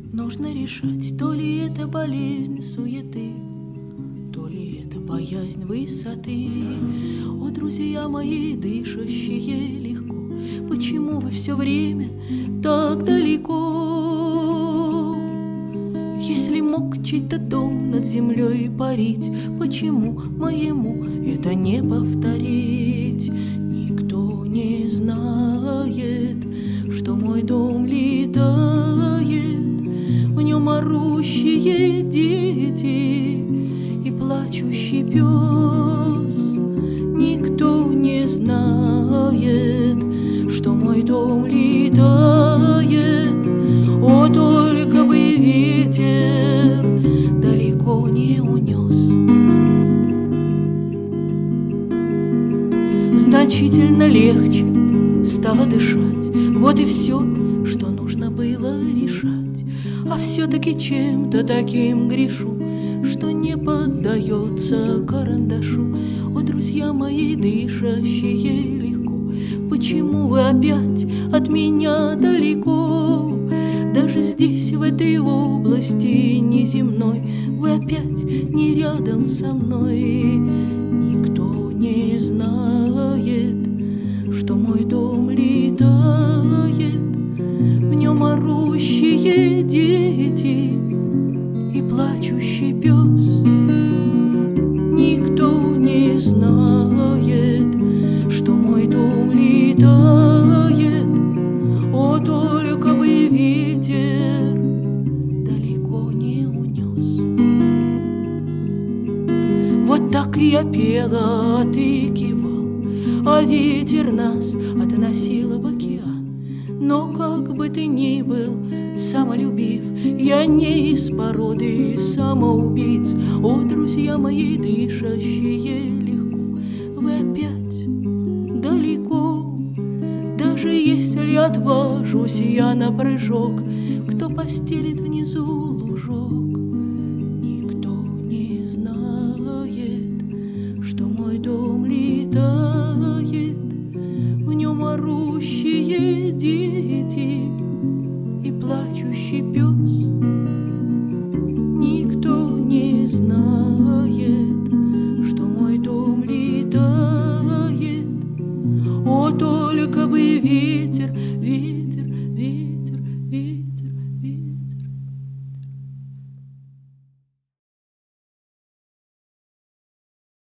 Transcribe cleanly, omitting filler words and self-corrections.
Нужно решать, то ли это болезнь суеты, то ли это боязнь высоты. О, друзья мои, дышащие легко, почему вы все время так далеко? Если мог чей-то дом над землей парить, почему моему это не повторить? Никто не знает, что мой дом летает, в нем орущие дети и плачущий пес. Никто не знает, что мой дом летает, о, только бы ветер далеко не унес. Значительно легче стало дышать, вот и все, что нужно было решать. А все-таки чем-то таким грешу, что не поддается карандашу. О, друзья мои, дышащие легко, почему вы опять от меня далеко? Даже здесь, в этой области неземной, вы опять не рядом со мной. Никто не знает, что мой дом летает, в нем орущие дети и плачущий пес. Никто не знает, что мой дом летает, о, только бы ветер далеко не унес. Вот так я пела, а ты кивал, а ветер нас относил в океан. Но как бы ты ни был самолюбив, я не из породы самоубийц. О, друзья мои, дышащие легко, вы опять далеко. Даже если отважусь я на прыжок, кто постелит внизу лужок? Никто не знает, что мой дом летает, в нем орущие дети и плачущий пес.